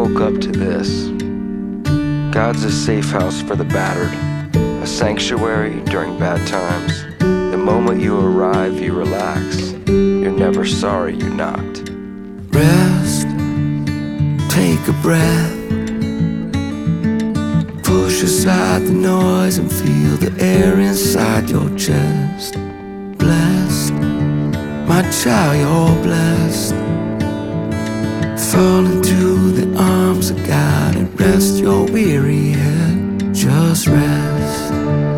woke up to this. God's a safe house for the battered, a sanctuary during bad times. The moment you arrive, you relax. You're never sorry you knocked. Rest, take a breath. Push aside the noise and feel the air inside your chest. Blessed, my child, you're blessed. Fall into the arms of God and rest your weary head. Just rest.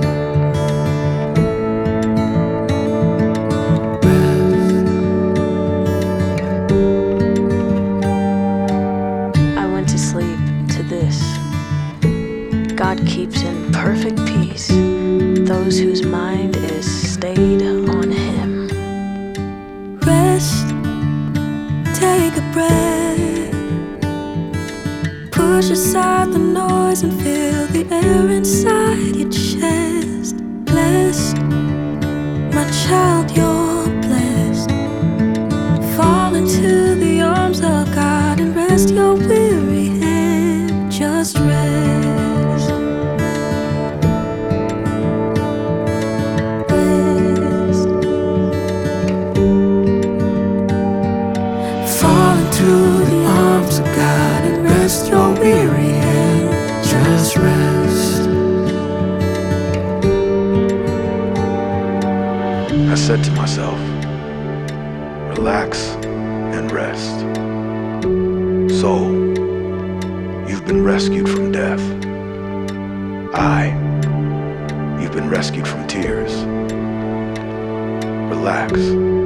I went to sleep to this. God keeps in perfect peace those whose mind is stayed on Him. Rest, take a breath. Push aside the noise and feel the air inside your chest. Blessed, my child, you're blessed. Fall into the arms of God and rest your weary head. Just rest. Rest. Fall into the arms of God and rest your weary head. Just rest. I said to myself, relax and rest. Soul, you've been rescued from death. You've been rescued from tears. Relax.